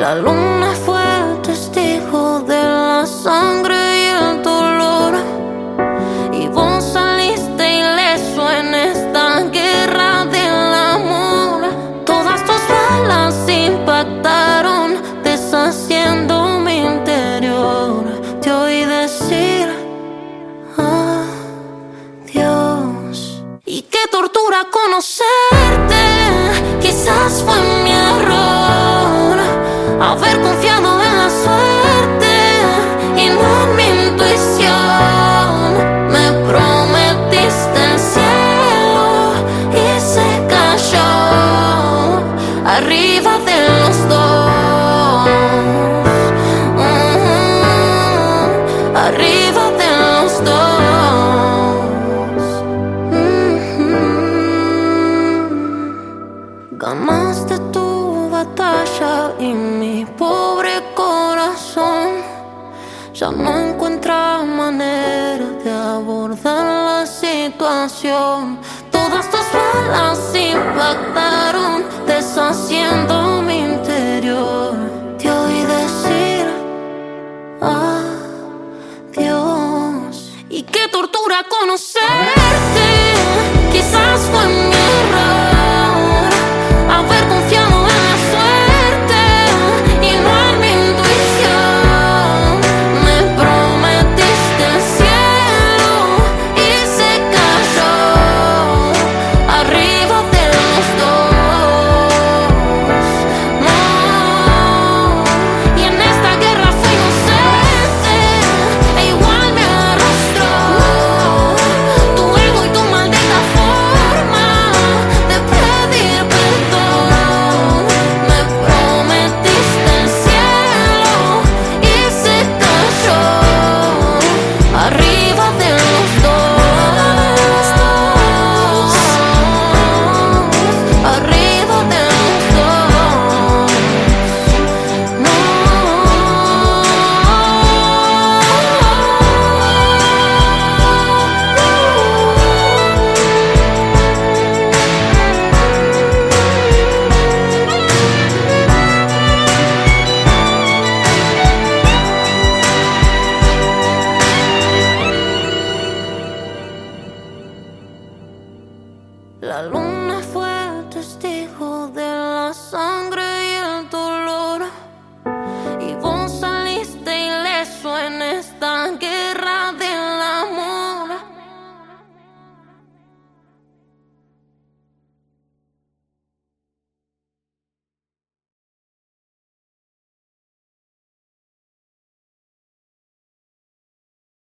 La luna fue testigo de la sangre y el dolor, y vos saliste ileso en esta guerra del amor. Todas tus balas impactaron, deshaciendo mi interior. Te oí decir adiós. Y qué tortura conocerte. Quizás fue mi error haber confiado en la suerte y no en mi intuición. Me prometiste el cielo y se cayó arriba de los dos. Arriba de los dos. Ganaste tu batalla y mi pobre corazón ya no encuentra manera de abordar la situación. Todas tus balas impactaron, deshaciendo mi interior. Te oí decir adiós. Y qué tortura conocerte. Quizás fue mi error haber confiado en la suerte y no en mi intuición. Me prometiste el cielo y se cayó arriba de los dos. No, y en esta guerra fui inocente e igual me arrastró tu ego y tu maldita forma de pedir perdón. Me prometiste el cielo y se cayó arriba de los dos. Arriba de los dos. No. La luna fue testigo de la sangre